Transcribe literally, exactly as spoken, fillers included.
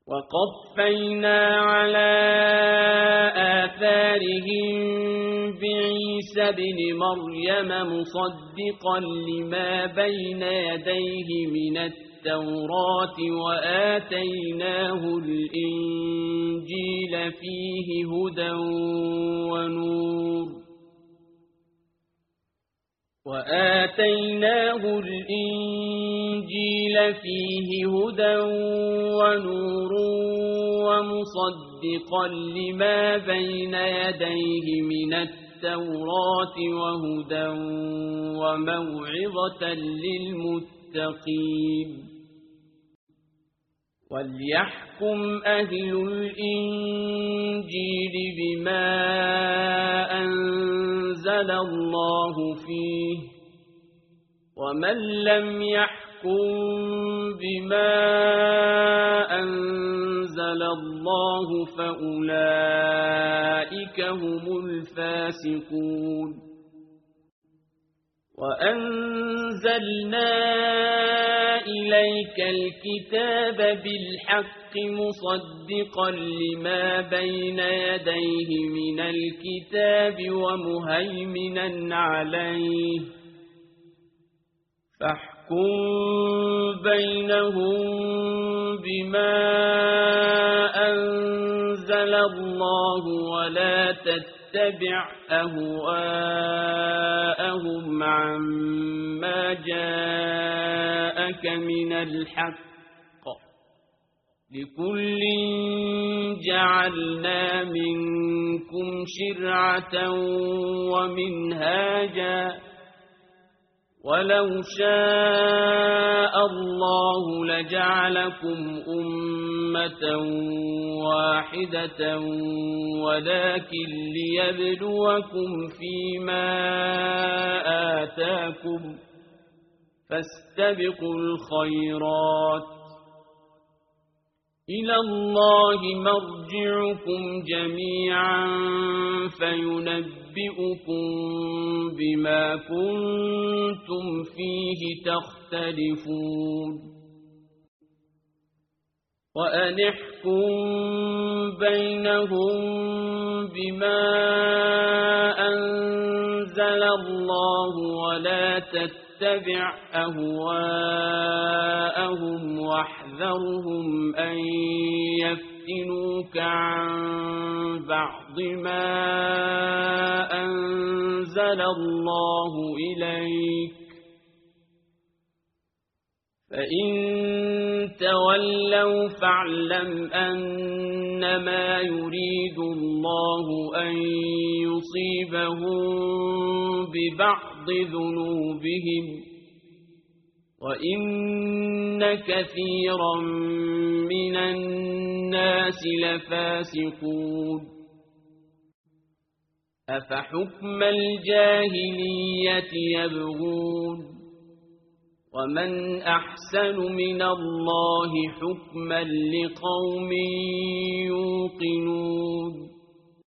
وقفينا على آثارهم بعيسى ابن مريم مصدقا لما بين يديه من التوراة وآتيناه الإنجيل فيه هدى ونور وآتيناه الإنجيل فيه هدى ونور ومصدقا لما بين يديه من التوراة وهدى وموعظة للمتقين وليحكم أهل الإنجيل بما أنزل الله فيه ومن لم يحكم بما أنزل الله فأولئك هم الفاسقون وأنزلنا إليك الكتاب بالحق مصدقا لما بين يديه من الكتاب ومهيمنا عليه فاحكم بينهم بما أنزل الله ولا تتبع أهواءهم عما جاءك من الحق لكل جعلنا منكم شرعة ومنهاجا ولو شاء الله لجعلكم أمة واحدة ولكن ليبلوكم فيما آتاكم فاستبقوا الخيرات إلى الله مرجعكم جميعا فينبئكم بما كنتم فيه تختلفون وأن احكم بينهم بما أنزل الله ولا تتبع أهواءهم واحذرهم أن يفتنوك عن بعض ما أنزل الله إليك فإن تولوا فاعلم أنما يريد الله أن يصيبهم ببعض ذنوبهم وإن كثيرا من الناس لفاسقون أفحكم الجاهلية يبغون ومن أحسن من الله حكما لقوم يوقنون